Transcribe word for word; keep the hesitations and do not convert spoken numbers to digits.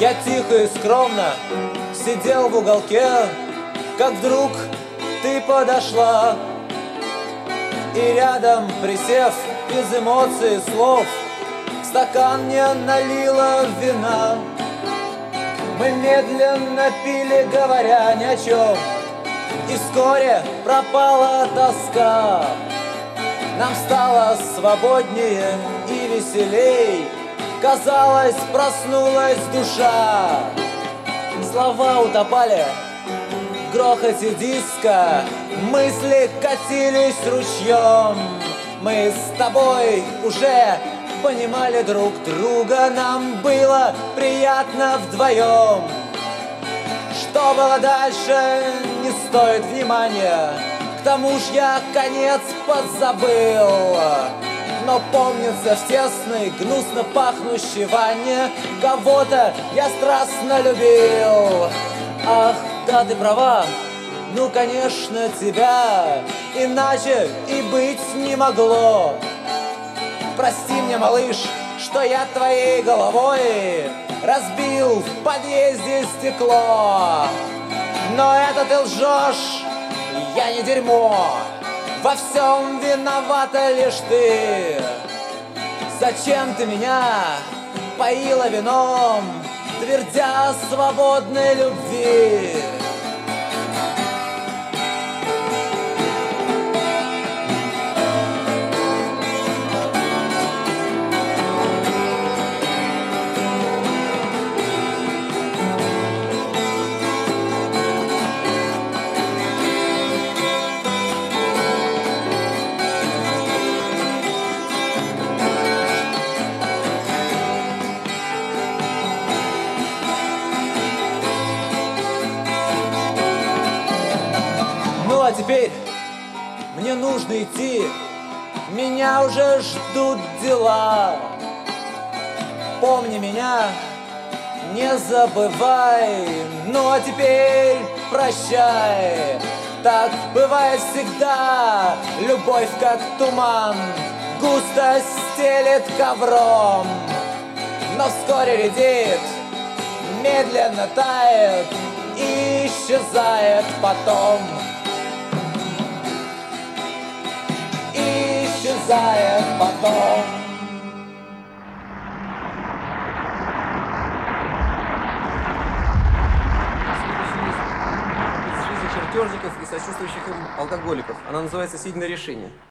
Я тихо и скромно сидел в уголке, как вдруг ты подошла, и рядом, присев без эмоций и слов, в стакан мне налила вина. Мы медленно пили, говоря ни о чем, и вскоре пропала тоска. Нам стало свободнее и веселей, казалось, проснулась душа. Слова утопали в грохоте диска, мысли катились ручьем. Мы с тобой уже понимали друг друга, нам было приятно вдвоем. Что было дальше, не стоит внимания, к тому ж я конец подзабыл. Но помнится в тесной, гнусно пахнущей ванне кого-то я страстно любил. Ах, да, ты права, ну, конечно, тебя иначе и быть не могло. Прости мне, малыш, что я твоей головой разбил в подъезде стекло. Но это ты лжешь, я не дерьмо, во всем виновата лишь ты. Зачем ты меня поила вином, твердя о свободной любви? Ну а теперь мне нужно идти, меня уже ждут дела. Помни меня, не забывай, ну а теперь прощай. Так бывает всегда, любовь как туман густо стелет ковром, но вскоре редеет, медленно тает и исчезает потом. Исчезает потом. Из жизни чертежников и сочувствующих им алкоголиков. Она называется «Сидя на решении».